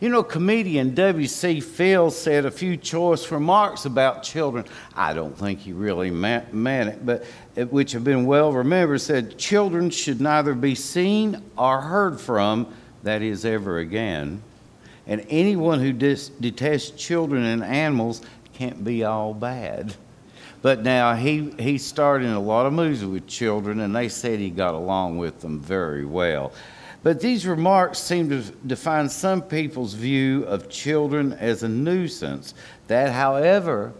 You know, comedian W.C. Fields said a few choice remarks about children. I don't think he really meant it, but which have been well remembered. Said, children should neither be seen or heard from, that is, ever again. And anyone who detests children and animals can't be all bad. But now he starred in a lot of movies with children, and they said he got along with them very well. But these remarks seem to define some people's view of children as a nuisance. That, however,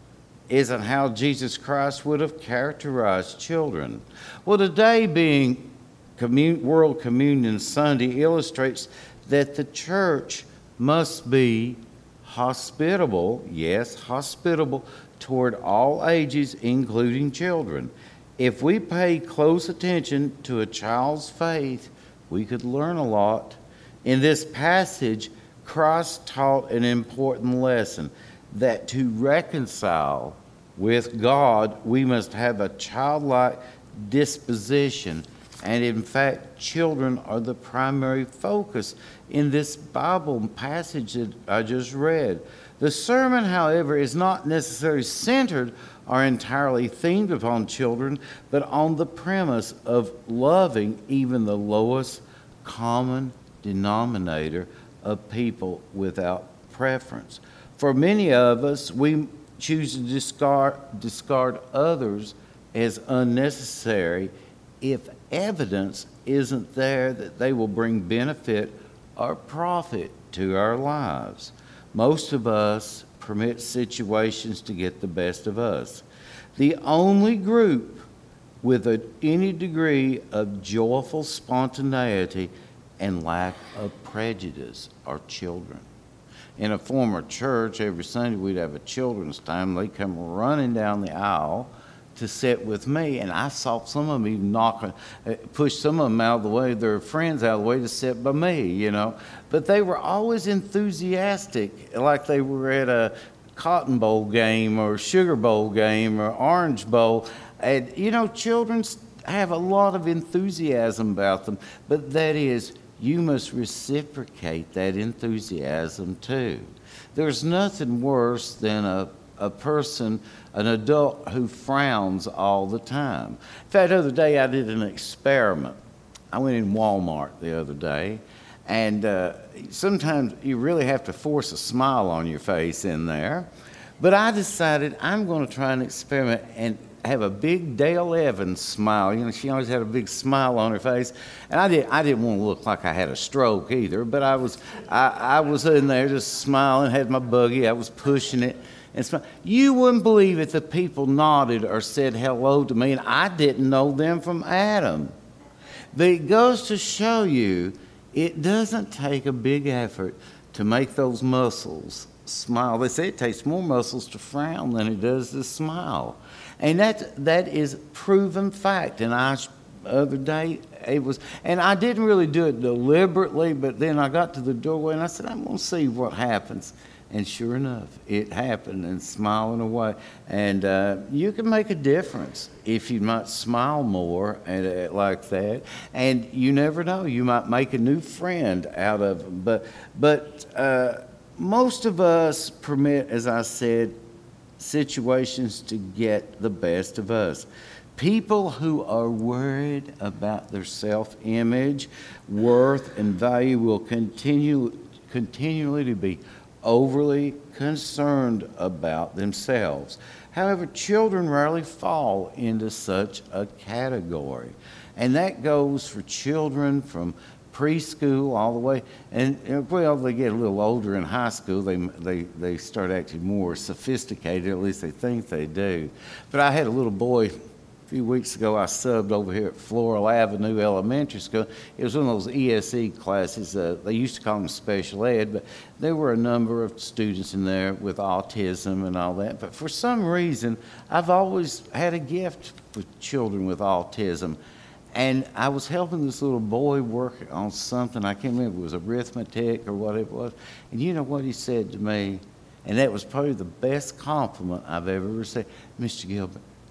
isn't how Jesus Christ would have characterized children. Well, today being World Communion Sunday illustrates that the church must be hospitable, yes, hospitable toward all ages, including children. If we pay close attention to a child's faith, we could learn a lot. In this passage, Christ taught an important lesson, that to reconcile with God, we must have a childlike disposition. And in fact, children are the primary focus in this Bible passage that I just read. The sermon, however, is not necessarily centered or entirely themed upon children, but on the premise of loving even the lowest common denominator of people without preference. For many of us, we choose to discard others as unnecessary if evidence isn't there that they will bring benefit or profit to our lives. Most of us permit situations to get the best of us. The only group with any degree of joyful spontaneity and lack of prejudice are children. In a former church, every Sunday we'd have a children's time. They'd come running down the aisle to sit with me, and I saw some of them even push some of them out of the way, their friends out of the way to sit by me, you know. But they were always enthusiastic, like they were at a Cotton Bowl game or Sugar Bowl game or Orange Bowl. And, you know, children have a lot of enthusiasm about them, but that is, you must reciprocate that enthusiasm too. There's nothing worse than a person, an adult who frowns all the time. In fact, the other day I did an experiment. I went in Walmart the other day, and sometimes you really have to force a smile on your face in there. But I decided I'm going to try an experiment and have a big Dale Evans smile. You know, she always had a big smile on her face, and I didn't want to look like I had a stroke either. But I was in there just smiling, had my buggy, I was pushing it. And you wouldn't believe it, the people nodded or said hello to me, and I didn't know them from Adam. But it goes to show you, it doesn't take a big effort to make those muscles smile. They say it takes more muscles to frown than it does to smile. And that is proven fact. And the other day, and I didn't really do it deliberately, but then I got to the doorway and I said, I'm going to see what happens. And sure enough, it happened, and smiling away. And you can make a difference if you might smile more like that. And you never know, you might make a new friend out of them. But most of us permit, as I said, situations to get the best of us. People who are worried about their self-image, worth, and value will continually to be overly concerned about themselves. However, children rarely fall into such a category. And that goes for children from preschool all the way, and well, they get a little older in high school, they start acting more sophisticated, at least they think they do. But I had a little boy a few weeks ago, I subbed over here at Floral Avenue Elementary School. It was one of those ESE classes, they used to call them special ed, but there were a number of students in there with autism and all that. But for some reason, I've always had a gift with children with autism. And I was helping this little boy work on something, I can't remember if it was arithmetic or what it was. And you know what he said to me? And that was probably the best compliment I've ever received. Mr. Gilbert,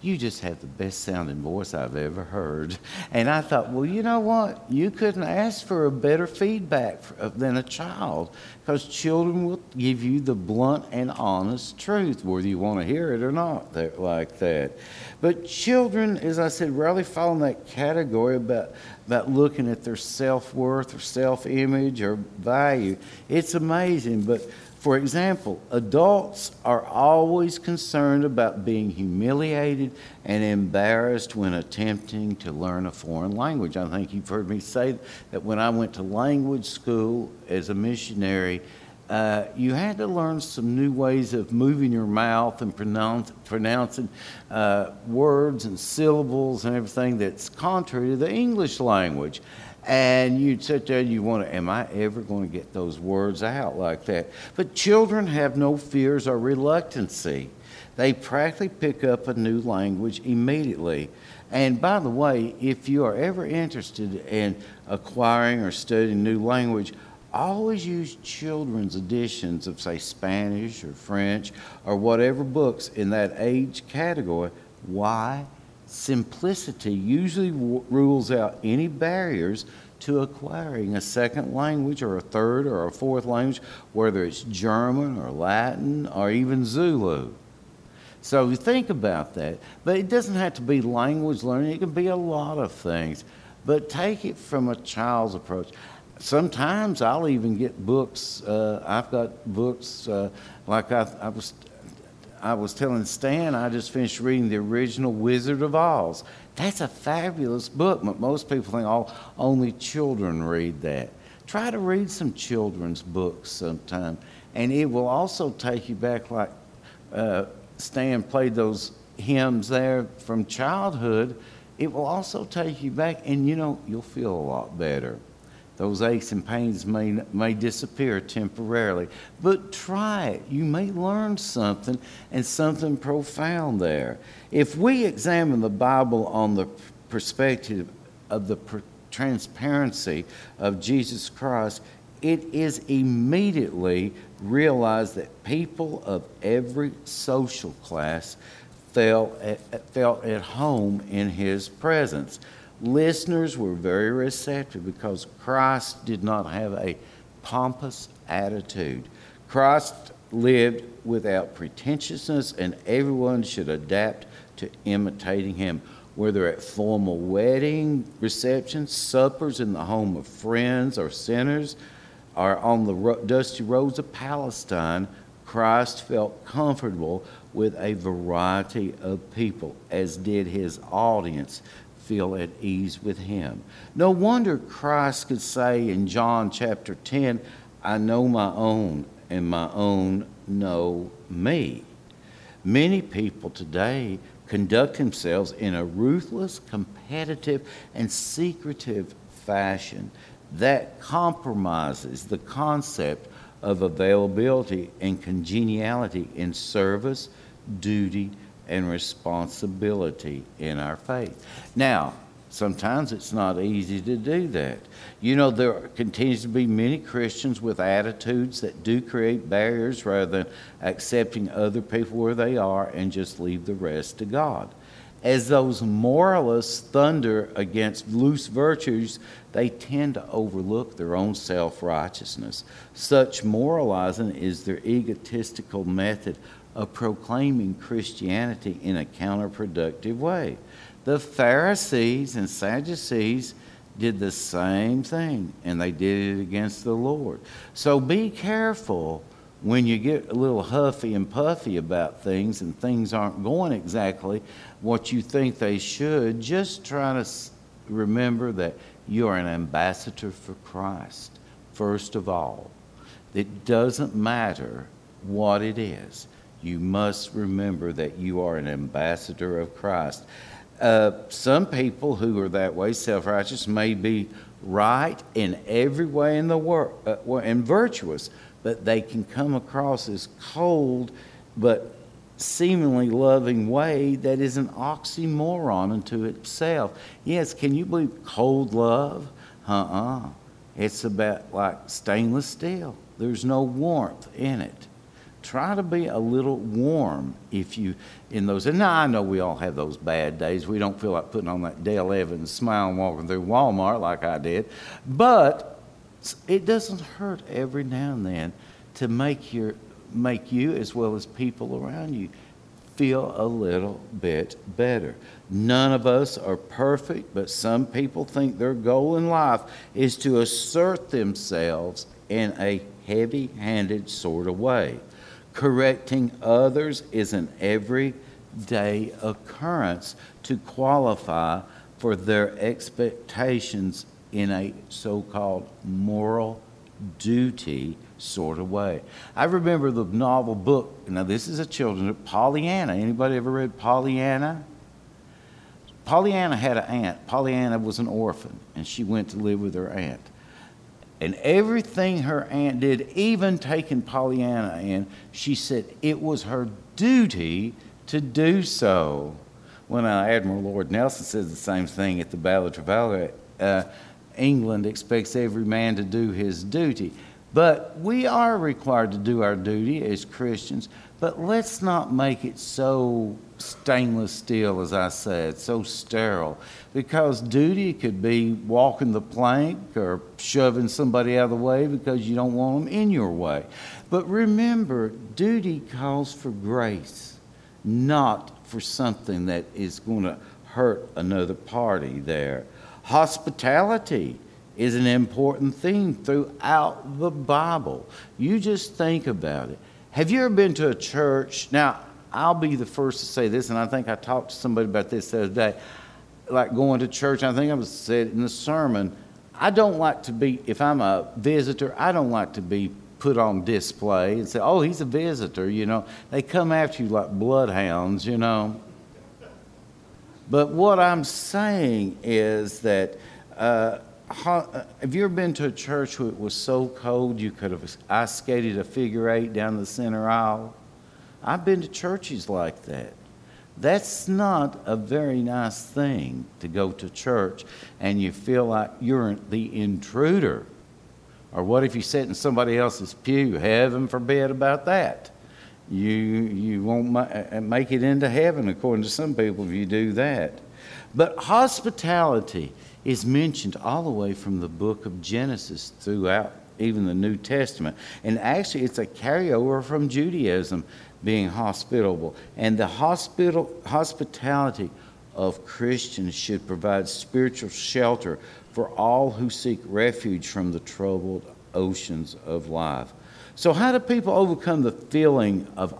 you just have the best sounding voice I've ever heard. And I thought, well, you know what? You couldn't ask for a better feedback than a child, because children will give you the blunt and honest truth, whether you want to hear it or not, like that. But children, as I said, rarely fall in that category about looking at their self-worth or self-image or value. It's amazing, but for example, adults are always concerned about being humiliated and embarrassed when attempting to learn a foreign language. I think you've heard me say that when I went to language school as a missionary, you had to learn some new ways of moving your mouth and pronouncing words and syllables and everything that's contrary to the English language. And you'd sit there and you wonder, am I ever going to get those words out like that? But children have no fears or reluctancy. They practically pick up a new language immediately. And by the way, if you are ever interested in acquiring or studying a new language, always use children's editions of, say, Spanish or French or whatever books in that age category. Why? Simplicity usually rules out any barriers to acquiring a second language or a third or a fourth language, whether it's German or Latin or even Zulu. So you think about that. But it doesn't have to be language learning. It can be a lot of things. But take it from a child's approach. Sometimes I'll even get books. I've got books like I was telling Stan, I just finished reading the original Wizard of Oz. That's a fabulous book, but most people think, only children read that. Try to read some children's books sometime, and it will also take you back, like Stan played those hymns there from childhood. It will also take you back, and you'll feel a lot better. Those aches and pains may disappear temporarily, but try it. You may learn something, and something profound there. If we examine the Bible on the perspective of the transparency of Jesus Christ, it is immediately realized that people of every social class felt at home in his presence. Listeners were very receptive because Christ did not have a pompous attitude. Christ lived without pretentiousness, and everyone should adapt to imitating him, whether at formal wedding receptions, suppers in the home of friends or sinners, or on the dusty roads of Palestine. Christ felt comfortable with a variety of people, as did his audience feel at ease with him. No wonder Christ could say in John chapter 10, I know my own, and my own know me. Many people today conduct themselves in a ruthless, competitive, and secretive fashion that compromises the concept of availability and congeniality in service, duty, and responsibility in our faith. Now, sometimes it's not easy to do that. There continues to be many Christians with attitudes that do create barriers rather than accepting other people where they are and just leave the rest to God. As those moralists thunder against loose virtues, they tend to overlook their own self-righteousness. Such moralizing is their egotistical method of proclaiming Christianity in a counterproductive way. The Pharisees and Sadducees did the same thing, and they did it against the Lord. So be careful when you get a little huffy and puffy about things and things aren't going exactly what you think they should. Just try to remember that you are an ambassador for Christ, first of all. It doesn't matter what it is. You must remember that you are an ambassador of Christ. Some people who are that way, self-righteous, may be right in every way in the world and virtuous, but they can come across as cold but seemingly loving way that is an oxymoron unto itself. Yes, can you believe cold love? It's about like stainless steel. There's no warmth in it. try to be a little warm if you in those. And now I know we all have those bad days. We don't feel like putting on that Dale Evans smile and walking through Walmart like I did. But it doesn't hurt every now and then to make you as well as people around you feel a little bit better. None of us are perfect, but some people think their goal in life is to assert themselves in a heavy-handed sort of way. Correcting others is an everyday occurrence to qualify for their expectations in a so-called moral duty sort of way. I remember the novel book, now this is a children's, Pollyanna. Anybody ever read Pollyanna? Pollyanna had an aunt. Pollyanna was an orphan, and she went to live with her aunt. And everything her aunt did, even taking Pollyanna in, she said it was her duty to do so. When Admiral Lord Nelson says the same thing at the Battle of Trafalgar, England expects every man to do his duty. But we are required to do our duty as Christians, but let's not make it so stainless steel, as I said, so sterile. Because duty could be walking the plank or shoving somebody out of the way because you don't want them in your way. But remember, duty calls for grace, not for something that is going to hurt another party there. Hospitality is an important theme throughout the Bible. You just think about it. Have you ever been to a church? Now, I'll be the first to say this, and I think I talked to somebody about this the other day, like going to church. I think I said in the sermon, I don't like to be, if I'm a visitor, I don't like to be put on display and say, oh, he's a visitor, you know. They come after you like bloodhounds, you know. But what I'm saying is that have you ever been to a church where it was so cold you could have ice skated a figure eight down the center aisle? I've been to churches like that. That's not a very nice thing to go to church and you feel like you're the intruder. Or what if you sit in somebody else's pew? Heaven forbid about that. You won't make it into heaven according to some people if you do that. But hospitality is mentioned all the way from the book of Genesis throughout even the New Testament. And actually it's a carryover from Judaism, being hospitable. And the hospitality of Christians should provide spiritual shelter for all who seek refuge from the troubled oceans of life. So how do people overcome the feeling of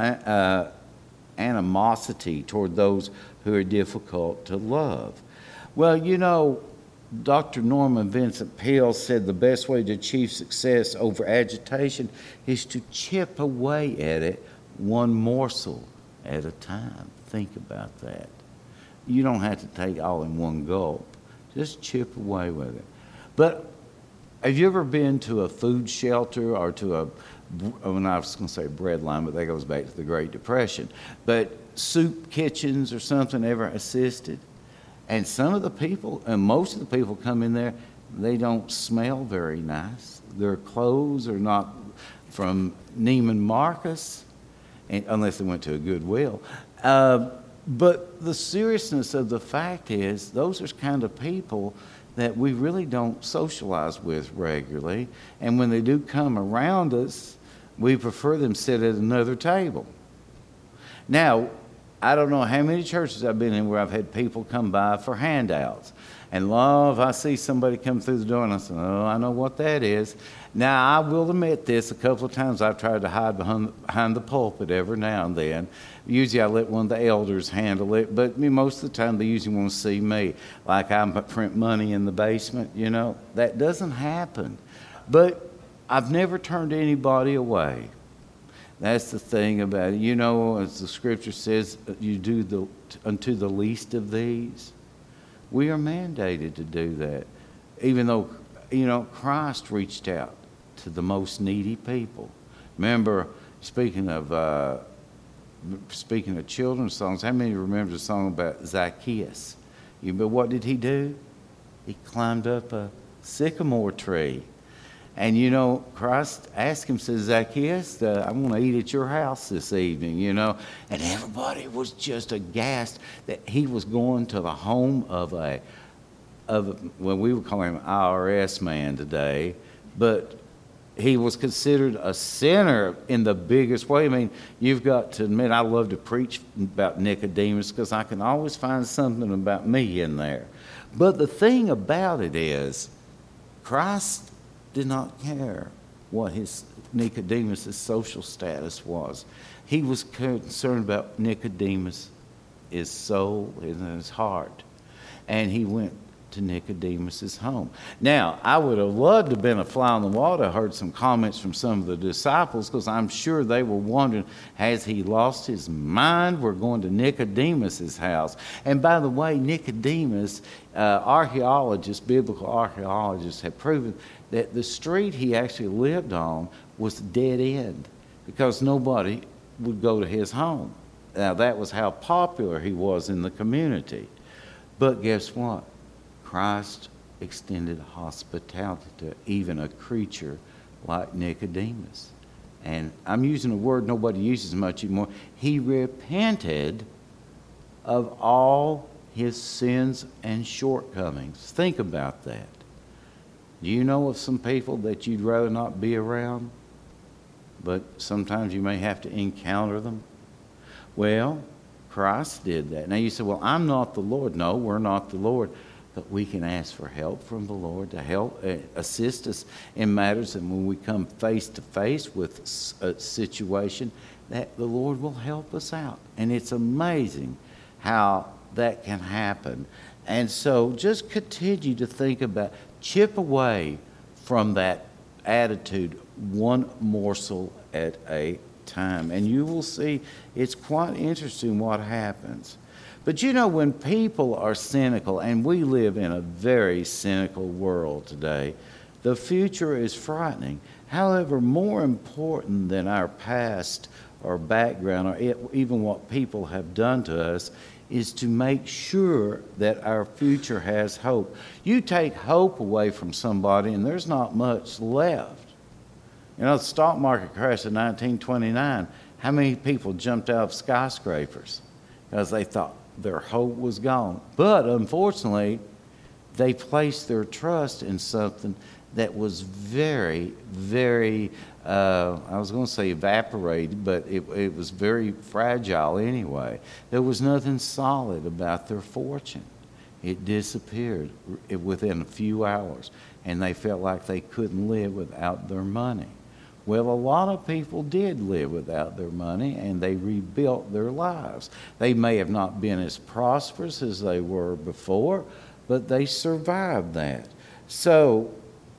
animosity toward those who are difficult to love? Well, you know, Dr. Norman Vincent Peale said the best way to achieve success over agitation is to chip away at it one morsel at a time. Think about that. You don't have to take all in one gulp. Just chip away with it. But have you ever been to a food shelter or to I was going to say bread line, but that goes back to the Great Depression. But soup kitchens or something ever assisted? And some of the people, and most of the people come in there, they don't smell very nice. Their clothes are not from Neiman Marcus, unless they went to a Goodwill. But the seriousness of the fact is, those are kind of people that we really don't socialize with regularly. And when they do come around us, we prefer them sit at another table. Now, I don't know how many churches I've been in where I've had people come by for handouts. And love, I see somebody come through the door and I say, oh, I know what that is. Now, I will admit this, a couple of times I've tried to hide behind the pulpit every now and then. Usually I let one of the elders handle it, but most of the time they usually want to see me. Like I print money in the basement, you know. That doesn't happen. But I've never turned anybody away. That's the thing about it. You know, as the scripture says, you do unto the least of these. We are mandated to do that. Even though, you know, Christ reached out to the most needy people. Remember, speaking of children's songs, how many remember the song about Zacchaeus? But what did he do? He climbed up a sycamore tree. And you know, Christ asked him, says, Zacchaeus, I want to eat at your house this evening, you know. And everybody was just aghast that he was going to the home of well, we would call him an IRS man today, but he was considered a sinner in the biggest way. I mean, you've got to admit, I love to preach about Nicodemus because I can always find something about me in there. But the thing about it is, Christ did not care what Nicodemus' social status was. He was concerned about Nicodemus, his soul, and his heart. And he went to Nicodemus' home. Now, I would have loved to have been a fly on the wall to heard some comments from some of the disciples, because I'm sure they were wondering, has he lost his mind? We're going to Nicodemus' house. And by the way, Nicodemus, biblical archaeologists have proven that the street he actually lived on was a dead end because nobody would go to his home. Now, that was how popular he was in the community. But guess what? Christ extended hospitality to even a creature like Nicodemus. And I'm using a word nobody uses much anymore. He repented of all his sins and shortcomings. Think about that. Do you know of some people that you'd rather not be around, but sometimes you may have to encounter them? Well, Christ did that. Now you say, well, I'm not the Lord. No, we're not the Lord. But we can ask for help from the Lord to help assist us in matters. And when we come face to face with a situation, that the Lord will help us out. And it's amazing how that can happen. And so just continue to think about, chip away from that attitude one morsel at a time. And you will see it's quite interesting what happens. But you know, when people are cynical, and we live in a very cynical world today, the future is frightening. However, more important than our past or background or even what people have done to us is to make sure that our future has hope. You take hope away from somebody and there's not much left. You know, the stock market crashed in 1929. How many people jumped out of skyscrapers because they thought their hope was gone? But unfortunately, they placed their trust in something that was very, very, I was going to say evaporated, but it was very fragile anyway. There was nothing solid about their fortune. It disappeared within a few hours, and they felt like they couldn't live without their money. Well, a lot of people did live without their money, and they rebuilt their lives. They may have not been as prosperous as they were before, but they survived that. So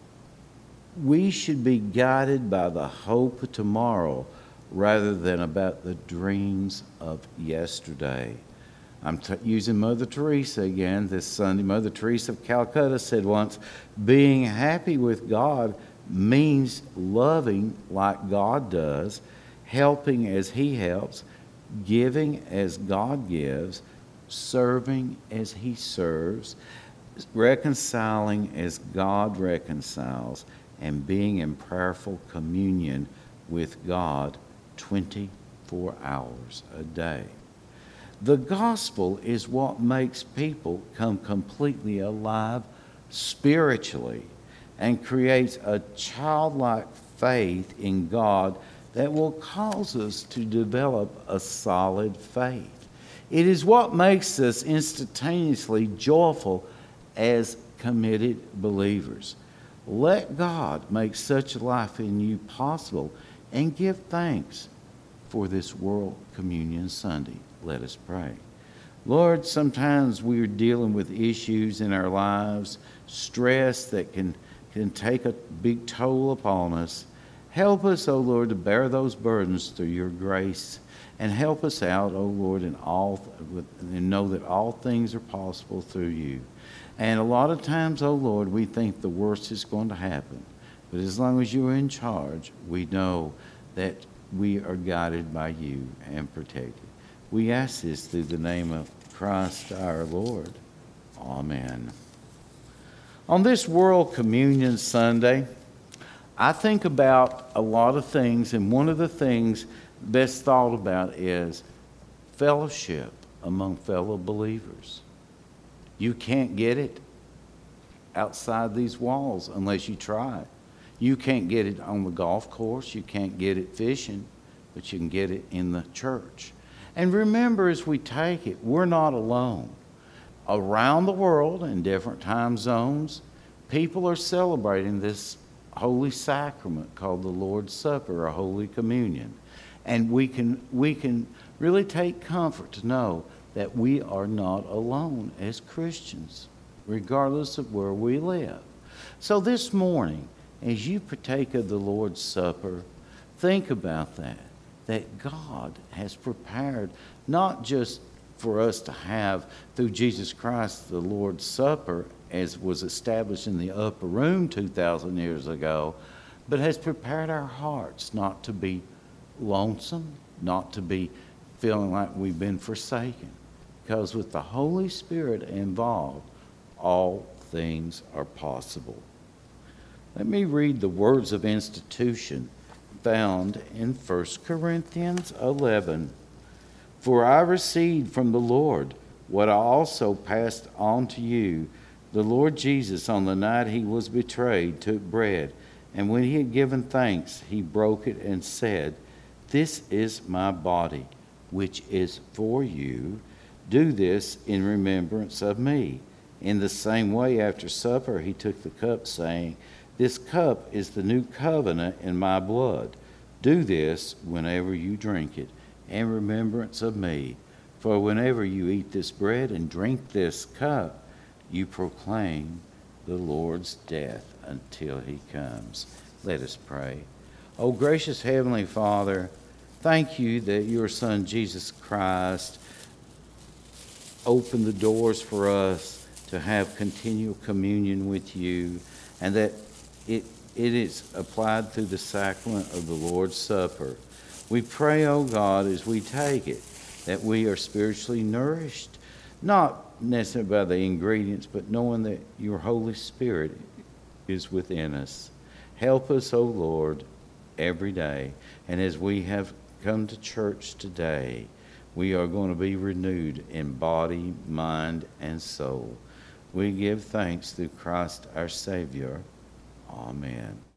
we should be guided by the hope of tomorrow rather than about the dreams of yesterday. I'm using Mother Teresa again this Sunday. Mother Teresa of Calcutta said once, being happy with God means loving like God does, helping as He helps, giving as God gives, serving as He serves, reconciling as God reconciles, and being in prayerful communion with God 24 hours a day. The gospel is what makes people come completely alive spiritually and creates a childlike faith in God that will cause us to develop a solid faith. It is what makes us instantaneously joyful as committed believers. Let God make such a life in you possible, and give thanks for this World Communion Sunday. Let us pray. Lord, sometimes we are dealing with issues in our lives, stress that can take a big toll upon us. Help us, O Lord, to bear those burdens through your grace, and help us out, O Lord, and know that all things are possible through you. And a lot of times, O Lord, we think the worst is going to happen. But as long as you're in charge, we know that we are guided by you and protected. We ask this through the name of Christ our Lord. Amen. On this World Communion Sunday, I think about a lot of things, and one of the things best thought about is fellowship among fellow believers. You can't get it outside these walls unless you try it. You can't get it on the golf course. You can't get it fishing, but you can get it in the church. And remember, as we take it, we're not alone. Around the world in different time zones, people are celebrating this holy sacrament called the Lord's Supper or Holy Communion. And we can really take comfort to know that we are not alone as Christians, regardless of where we live. So this morning, as you partake of the Lord's Supper, think about that God has prepared not just for us to have through Jesus Christ the Lord's Supper as was established in the upper room 2,000 years ago, but has prepared our hearts not to be lonesome, not to be feeling like we've been forsaken. Because with the Holy Spirit involved, all things are possible. Let me read the words of institution found in 1 Corinthians 11. For I received from the Lord what I also passed on to you. The Lord Jesus, on the night he was betrayed, took bread, and when he had given thanks, he broke it and said, "This is my body, which is for you. Do this in remembrance of me." In the same way, after supper, he took the cup, saying, "This cup is the new covenant in my blood. Do this whenever you drink it, in remembrance of me. For whenever you eat this bread and drink this cup, you proclaim the Lord's death until he comes." Let us pray. Oh, gracious Heavenly Father, thank you that your Son, Jesus Christ, opened the doors for us to have continual communion with you, and that it is applied through the sacrament of the Lord's Supper. We pray, oh God, as we take it, that we are spiritually nourished, not necessarily by the ingredients, but knowing that your Holy Spirit is within us. Help us, O Lord, every day. And as we have come to church today, we are going to be renewed in body, mind, and soul. We give thanks through Christ our Savior. Amen.